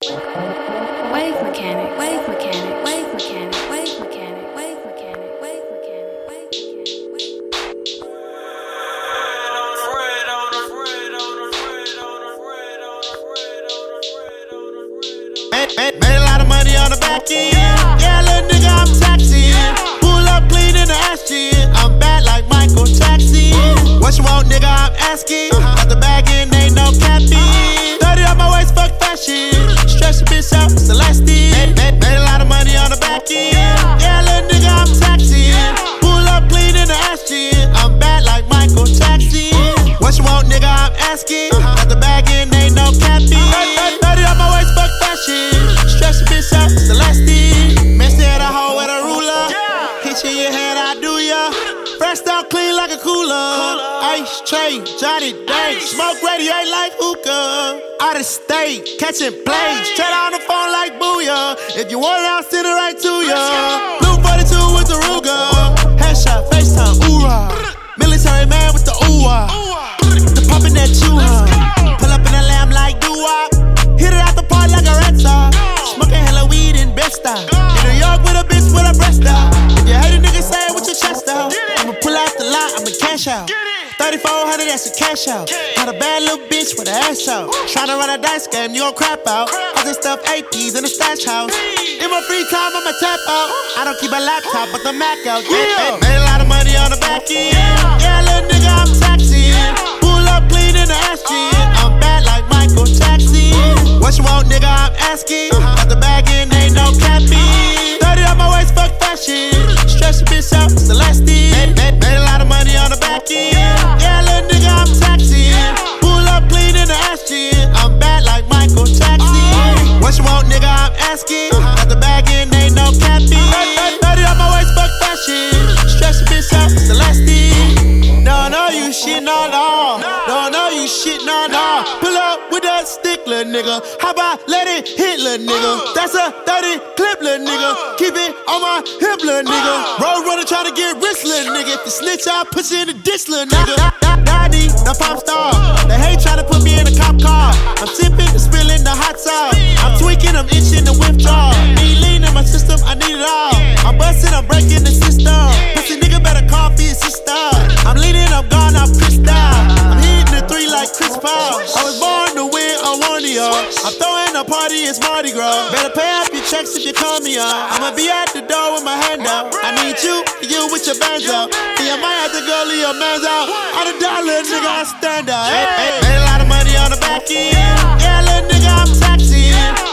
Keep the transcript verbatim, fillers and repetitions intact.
Wave mechanic, wave mechanic, wave mechanic, wave mechanic, wave mechanic, wave mechanic, wave mechanic. Made, made, made a lot of money on the back end. Yeah, little nigga, I'm taxing. Pull up clean in the ass chin. I'm bad like Michael Jackson. What you want, nigga? I'm asking. Got the bag in, ain't no capping. thirty on my waist, fuck fashion. Stretch the bitch out, Celeste. Made, made, made a lot of money on the back end. Yeah, little nigga, I'm taxing. Pull up clean in the ass chin. I'm bad like Michael Jackson. What you want, nigga? I'm asking. Got the bag in, ain't no capping. thirty on my waist, fuck fashion. Stretch the bitch out, Celeste. Man, stay at a hoe with a ruler. Hit you in your head, I do ya. Fresh out clean like a cooler. Ice tray, Johnny Day. Smoke radiate like hookah. Out of state, catching plays. Straight on the phone like booyah. If you want it, I'll send it right to ya. Blue forty-two with the Ruger. Headshot, FaceTime, ooh-rah. Military man with the ooh-wah. The pumping that chew-huh. Pull up in a lamb like doo-wop. Hit it out the park like a red star. Smoking hella weed in Bed-Stuy. In New York with a bitch with a breast out. If you hate a nigga, say it with your chest out. I'ma pull out the lot, I'ma cash out. thirty-four hundred, that's a cash out. Got a bad little bitch with an ass out. Tryna run a dice game, you gon' crap out. I just stuff A Ps in the stash house. In my free time, I'ma tap out. I don't keep a laptop, but the Mac out. Yeah, made a lot of money on the back end. Yeah, little nigga, I'm taxing. Pull up clean in the ass chin. I'm bad like Michael Jackson. What you want, nigga? I'm asking. Got the bag in, ain't no capping. thirty on my waist, fuck fashion. Stretch the bitch out, Celeste. Made, made, made a lot of money on the back end. Yeah, little nigga, I'm taxing. Pull up clean in the ass chin. I'm bad like Michael Jackson. What you want, nigga? I'm asking. Got the bag in, ain't no capping. thirty on my waist, fuck fashion. Stretch the bitch out, Celeste. No, no, you shit, no, no. No, no, you shit, no, no. Pull up with that stick, little nigga. How about let it hit, little nigga? That's a thirty clip, little nigga. Keep it on my hip, little nigga. Road runner tryna get rich, little nigga. If you snitch, I'll put you in the ditch, little nigga. Daddy, the pop star. They hate tryna put me in a cop car. I'm tipping and spilling the hot sauce. I'm tweaking, I'm itching the withdrawal. Need lean in my system, I need it all. I'm busting, I'm breaking the system. Pussy nigga better call for your sister. I'm leaning, I'm gone, I'm pissed out. I'm hitting the three like Chris Paul. I was born to win, I'm one of y'all. I'm throwing a party, it's Mardi Gras. Better pay off your checks if you call me up. I'ma be at the door with my hand out. I need you, you with your bands out. And you might have to go leave your mans out. On a dollar, nigga, I stand out. Hey, hey, made a lot of money on the back end. Yeah, little nigga, I'm taxing.